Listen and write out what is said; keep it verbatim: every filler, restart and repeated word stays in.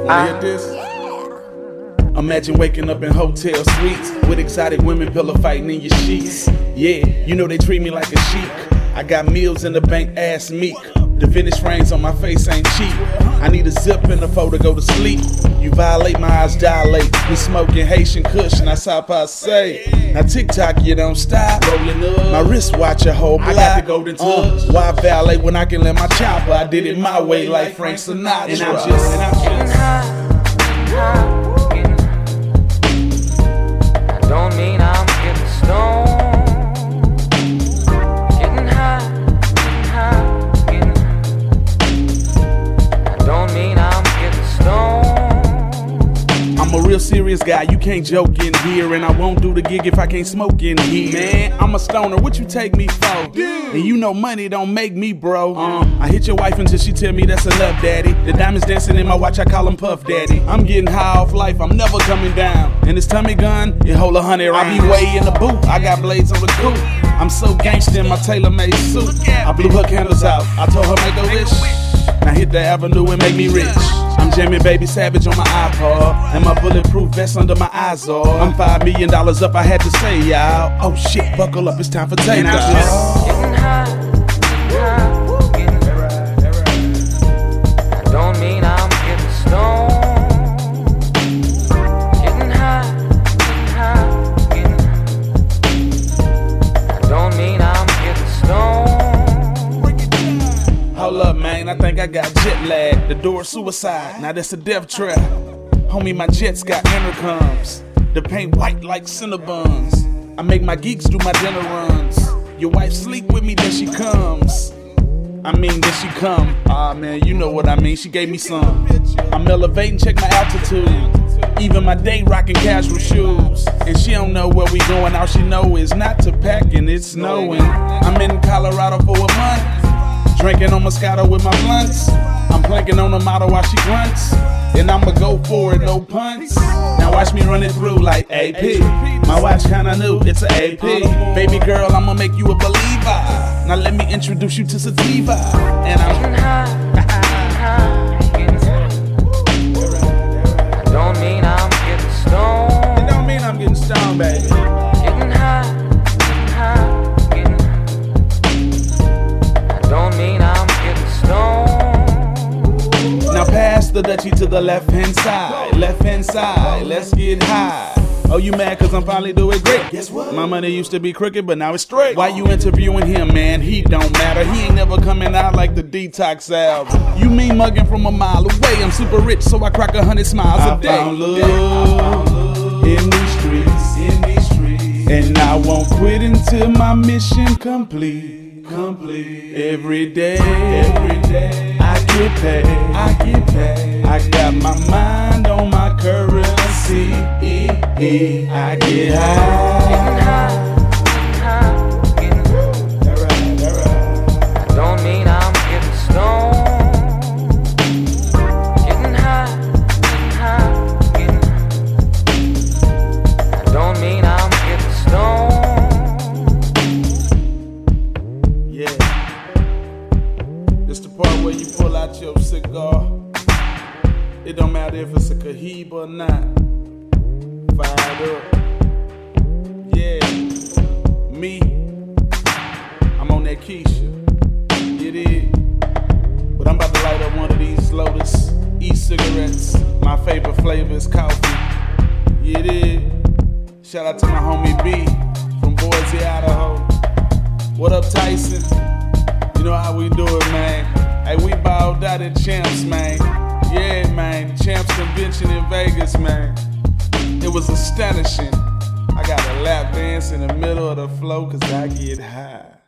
Wanna hit this? Imagine waking up in hotel suites with exotic women pillow fighting in your sheets. Yeah, you know they treat me like a sheik. I got meals in the bank, ass meek. The vintage frames on my face ain't cheap. I need a zip in the phone to go to sleep. You violate, my eyes dilate. We smoking Haitian Kush, and that's how I say. Now TikTok, you don't stop. Rolling up. My wristwatch a whole block. I got the golden touch. Uh, why violate when I can let my chopper? I did it my way like Frank Sinatra. And I'm just, and I'm just getting high. Don't mean I'm getting stoned. Getting high, getting high, getting high. Don't mean I'm getting stoned. I'm a real serious guy, you can't joke in here. And I won't do the gig if I can't smoke in here. Man, I'm a stoner, what you take me for? And you know money don't make me bro. uh, I hit your wife until she tell me that's enough, daddy. The diamonds dancing in my watch, I call them Puff Daddy. I'm getting high off life, I'm never coming down. And this tummy gun, it hold a hundred rounds. I be way in the booth, I got blades on the coupe. I'm so gangsta in my tailor-made suit. I blew her candles out, I told her make a wish. Now hit the avenue and make me rich. I'm jamming Baby Savage on my iPod, and my bulletproof vest under my eyes all. I'm five million dollars up, I had to say y'all. Oh shit, buckle up, it's time for takeoff. Getting high, getting high. Don't mean I'm getting stoned. Getting high, getting high, getting high. Don't mean I'm getting stoned. Hold up, man, I think I got jet lag. The door suicide, now that's a death trap. Homie, my jets got intercoms. The paint white like Cinnabons. I make my geeks do my dinner runs. Your wife sleep with me, then she comes. I mean, then she come. Ah, man, you know what I mean, she gave me some. I'm elevating, check my altitude. Even my day rocking casual shoes. And she don't know where we going, all she know is not to pack and it's snowing. I'm in Colorado for a month, drinking on Moscato with my blunts. I'm planking on the model while she grunts. And I'ma go for it, no punts. Now watch me run it through like A P. My watch kinda new, it's a A P. Baby girl, I'ma make you a believer. Now let me introduce you to Sativa. And I'm getting high, getting high. Don't mean I'm getting stoned. It don't mean I'm getting stoned, baby. Getting high, getting high, getting high. Don't mean I'm getting stoned. Now pass the Dutchie to the left hand side. Left hand side, let's get high. Oh, you mad cause I'm finally doing great? Guess what? My money used to be crooked, but now it's straight. Why you interviewing him, man? He don't matter. He ain't never coming out like the Detox album. You mean mugging from a mile away? I'm super rich, so I crack a hundred smiles a day. I found love in these streets, in these streets, and I won't quit until my mission complete. Complete. Every day, every day, I get paid, I get paid. I got my mind on my currency. I get high. Getting high, getting high. Alright, alright. Don't mean I'm getting stoned. Getting high, getting high, getting high. Don't mean I'm getting stoned. Yeah. This the part where you pull out your cigar. It don't matter if it's a Cohiba or not. Fired up. Yeah. Me. I'm on that Keisha. It is. But I'm about to light up one of these Lotus e-cigarettes. My favorite flavor is coffee. Yeah, it is. Shout out to my homie B from Boise, Idaho. What up, Tyson? You know how we do it, man. Hey, we bowed out at Champs, man. Yeah, man. Champs Convention in Vegas, man. It was astonishing. I got a lap dance in the middle of the flow cause I get high.